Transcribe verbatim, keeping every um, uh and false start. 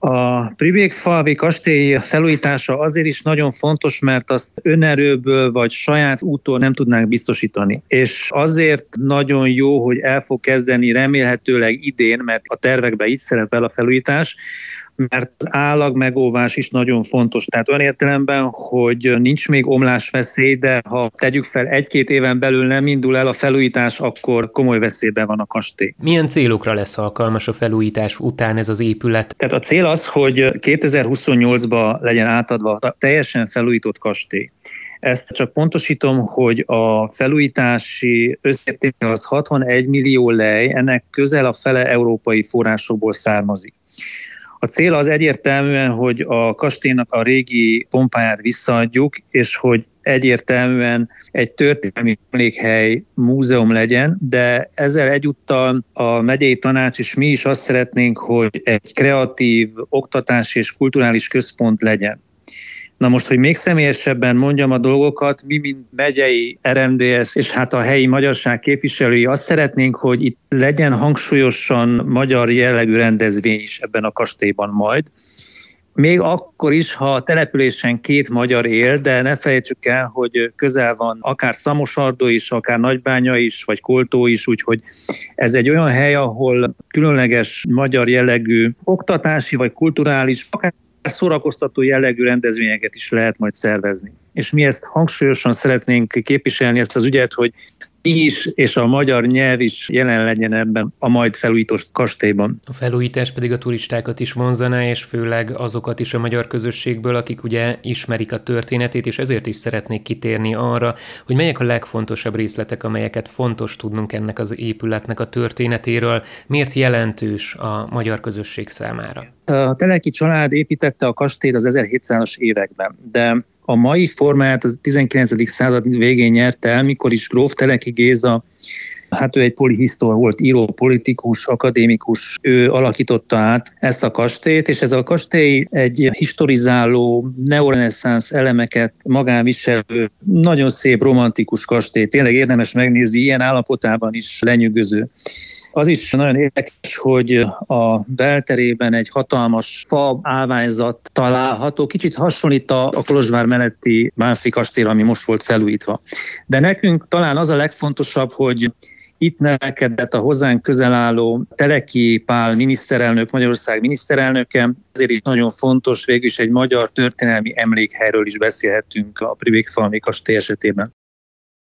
A Pribékfalvi kastély felújítása azért is nagyon fontos, mert azt önerőből vagy saját úttól nem tudnánk biztosítani. És azért nagyon jó, hogy el fog kezdeni remélhetőleg idén, mert a tervekben itt szerepel a felújítás, mert az állag megóvás is nagyon fontos. Tehát olyan értelemben, hogy nincs még omlásveszély, de ha tegyük fel egy-két éven belül nem indul el a felújítás, akkor komoly veszélyben van a kastély. Milyen célokra lesz alkalmas a felújítás után ez az épület? Tehát a cél az, hogy kétezer-huszonnyolcban legyen átadva a teljesen felújított kastély. Ezt csak pontosítom, hogy a felújítási összértéke az hatvanegy millió lej, ennek közel a fele európai forrásokból származik. A cél az egyértelműen, hogy a kastélynak a régi pompáját visszaadjuk, és hogy egyértelműen egy történelmi emlékhely, múzeum legyen, de ezzel egyúttal a megyei tanács és mi is azt szeretnénk, hogy egy kreatív oktatási és kulturális központ legyen. Na most, hogy még személyesebben mondjam a dolgokat, mi, mint megyei er em dé es és hát a helyi magyarság képviselői azt szeretnénk, hogy itt legyen hangsúlyosan magyar jellegű rendezvény is ebben a kastélyban majd. Még akkor is, ha a településen két magyar él, de ne felejtsük el, hogy közel van akár Szamosardó is, akár Nagybánya is, vagy Koltó is, úgyhogy ez egy olyan hely, ahol különleges magyar jellegű oktatási vagy kulturális, akár szórakoztató jellegű rendezvényeket is lehet majd szervezni. És mi ezt hangsúlyosan szeretnénk képviselni, ezt az ügyet, hogy mi is és a magyar nyelv is jelen legyen ebben a majd felújított kastélyban. A felújítás pedig a turistákat is vonzaná, és főleg azokat is a magyar közösségből, akik ugye ismerik a történetét, és ezért is szeretnék kitérni arra, hogy melyek a legfontosabb részletek, amelyeket fontos tudnunk ennek az épületnek a történetéről, miért jelentős a magyar közösség számára. A Teleki család építette a kastélyt az ezerhétszázas években, de a mai formáját az tizenkilencedik század végén nyerte el, mikor is gróf Teleki Géza, hát ő egy polihisztor volt, író, politikus, akadémikus, ő alakította át ezt a kastélyt, és ez a kastély egy historizáló, neoreneszánsz elemeket magán viselő, nagyon szép, romantikus kastély. Tényleg érdemes megnézni, ilyen állapotában is lenyűgöző. Az is nagyon érdekes, hogy a belterében egy hatalmas fa állványzat található, kicsit hasonlít a Kolozsvár melletti Bánffy kastélyra, ami most volt felújítva. De nekünk talán az a legfontosabb, hogy itt nevelkedett a hozzánk közel álló Teleki Pál miniszterelnök, Magyarország miniszterelnöke, ezért is nagyon fontos, végül is egy magyar történelmi emlékhelyről is beszélhetünk a Pribékfalvi kastély esetében.